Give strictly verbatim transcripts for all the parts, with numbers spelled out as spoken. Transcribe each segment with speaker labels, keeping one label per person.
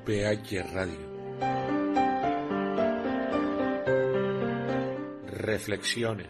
Speaker 1: P H Radio. Reflexiones.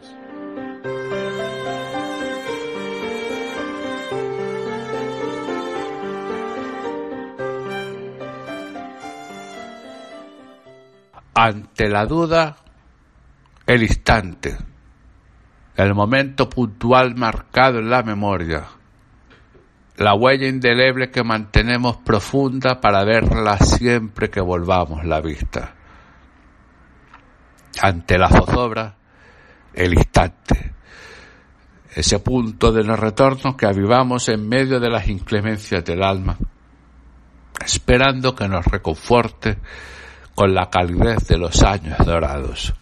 Speaker 1: Ante la duda, el instante, el momento puntual marcado en la memoria, la huella indeleble que mantenemos profunda para verla siempre que volvamos la vista. Ante la zozobra, el instante, ese punto de no retorno que avivamos en medio de las inclemencias del alma, esperando que nos reconforte con la calidez de los años dorados.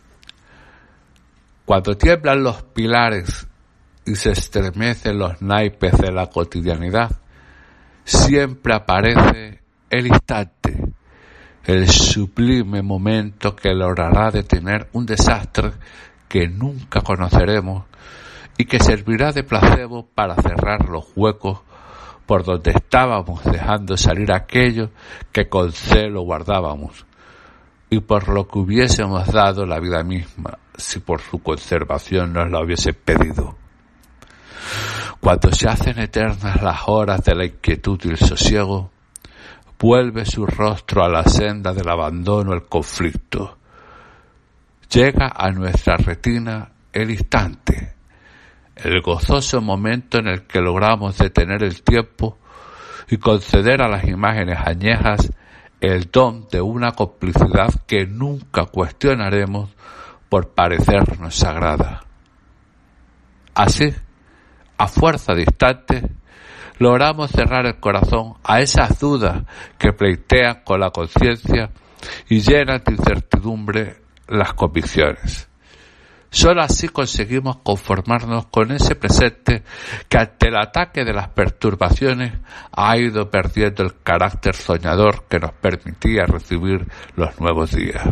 Speaker 1: Cuando tiemblan los pilares y se estremecen los naipes de la cotidianidad, siempre aparece el instante, el sublime momento que logrará detener un desastre que nunca conoceremos y que servirá de placebo para cerrar los huecos por donde estábamos dejando salir aquello que con celo guardábamos y por lo que hubiésemos dado la vida misma si por su conservación nos la hubiese pedido. Cuando se hacen eternas las horas de la inquietud y el sosiego, vuelve su rostro a la senda del abandono, el conflicto. Llega a nuestra retina el instante, el gozoso momento en el que logramos detener el tiempo y conceder a las imágenes añejas el don de una complicidad que nunca cuestionaremos por parecernos sagrada. Así, a fuerza de instantes, logramos cerrar el corazón a esas dudas que pleitean con la conciencia y llenan de incertidumbre las convicciones. Solo así conseguimos conformarnos con ese presente que ante el ataque de las perturbaciones ha ido perdiendo el carácter soñador que nos permitía recibir los nuevos días.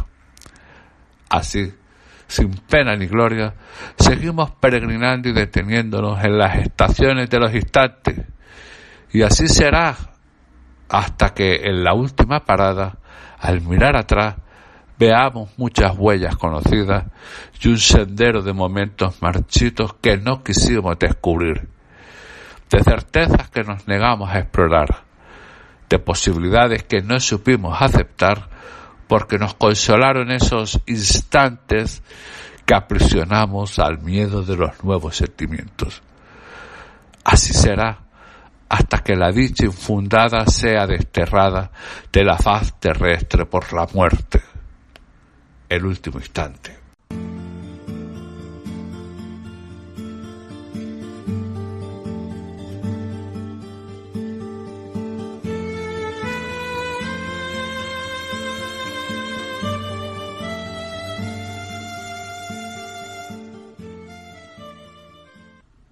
Speaker 1: Así, sin pena ni gloria, seguimos peregrinando y deteniéndonos en las estaciones de los instantes, y así será hasta que en la última parada, al mirar atrás, veamos muchas huellas conocidas y un sendero de momentos marchitos que no quisimos descubrir, de certezas que nos negamos a explorar, de posibilidades que no supimos aceptar porque nos consolaron esos instantes que aprisionamos al miedo de los nuevos sentimientos. Así será hasta que la dicha infundada sea desterrada de la faz terrestre por la muerte, el último instante.